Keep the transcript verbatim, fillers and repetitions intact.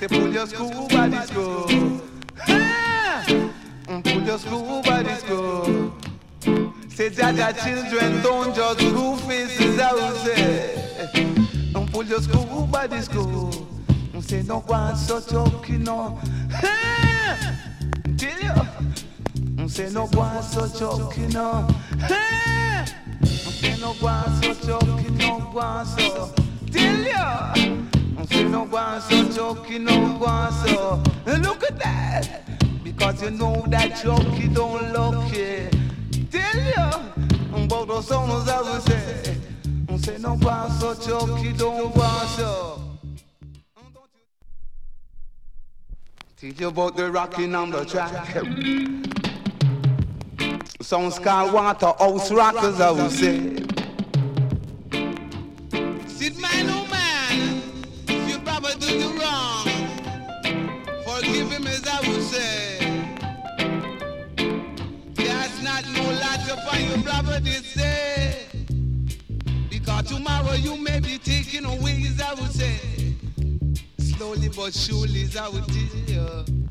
say pull your screw by the screw. Pull your screw by the screw. Say Jaja children don't just screw faces, I will say. Pull your screw by the screw. Say no one so choking no. Tell you. Say no one so choking no. Say no one so choking no one so. Tell you. Say no one so choking no one so. Look at that. Because you know that jockey don't look it. Tell you. About those songs I will say. Say no one so jockey don't want so. Teach you about the rocking on the track. Some Sky Water House rockers, I will say. Sit man, oh man, if your brother do you wrong, forgive him as I will say. There's not no lot upon your brother this day, because tomorrow you may be taken away, as I will say. Slowly but surely, as I will tell you.